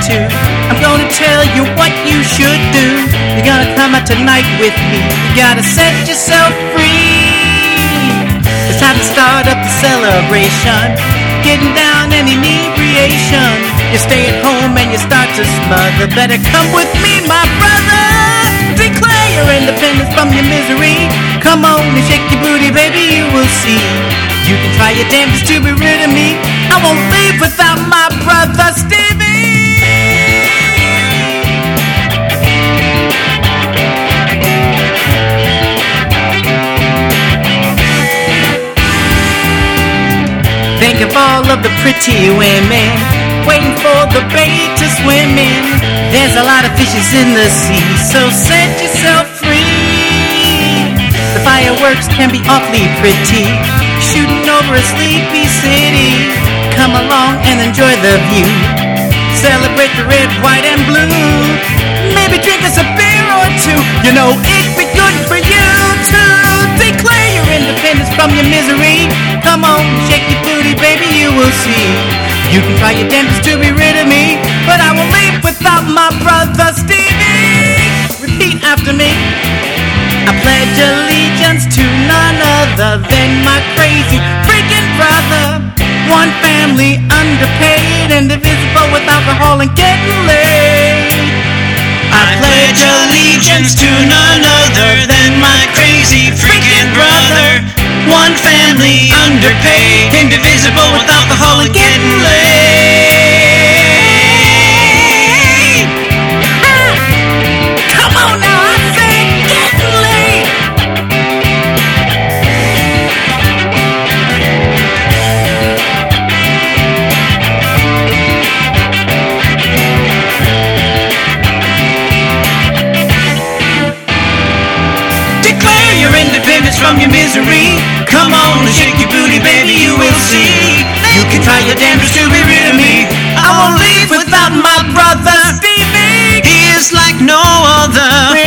to. I'm gonna tell you what you should do. You're gonna come out tonight with me. You gotta set yourself free. It's time to start up the celebration. Getting down and inebriation. You stay at home and you start to smother. Better come with me, my brother. Declare your independence from your misery. Come on and shake your booty, baby, you will see. You can try your damnedest to be rid of me. I won't leave without my brother Stevie. Think of all of the pretty women waiting for the bait to swim in. There's a lot of fishes in the sea, so set yourself free. The fireworks can be awfully pretty, shooting over a sleepy city. Come along and enjoy the view. Celebrate the red, white, and blue. Maybe drink us a beer or two. You know it'd be good for you to declare your independence from your misery. Come on, shake your booty, baby, you will see. You can try your damnedest to be rid of me, but I will leave without my brother Stevie. Repeat after me. I pledge allegiance to none other than my crazy freaking brother. One family, underpaid, indivisible with alcohol and getting laid. I pledge allegiance to none other than my crazy freaking brother. One family, underpaid, indivisible with alcohol and getting laid. Come on now, I said getting laid. Declare your independence from your misery. Come on and shake your booty, baby, you will see. You can try your damnedest to be rid of me. I won't leave without my brother Stevie. He is like no other.